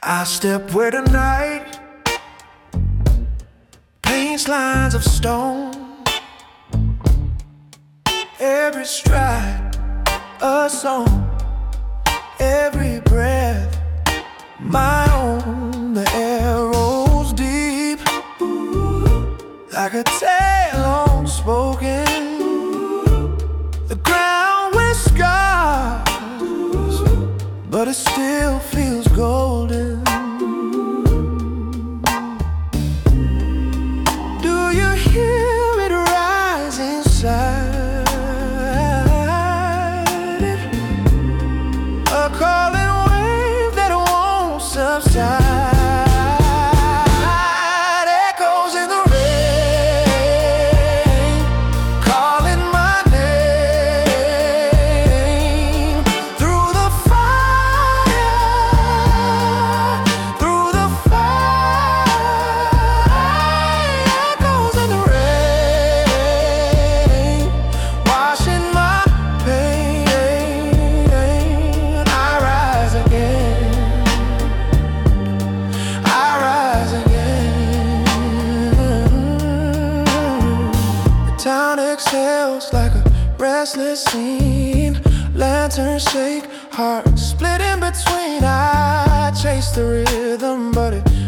I step where the night paints lines of stone. Every stride a song, every breath my own. The arrows deep, like a tale unspoken. The ground with scars, but it still feels golden. Do you hear it rise inside it? A calling wave that won't subside. Echoes in the rain, calling my name. Through the fire, through the fire. Echoes in the rain, washing my pain. I rise again, I rise again. The town exhales like a restless scene. Lanterns shake, heart split in between. I chase the rhythm, but it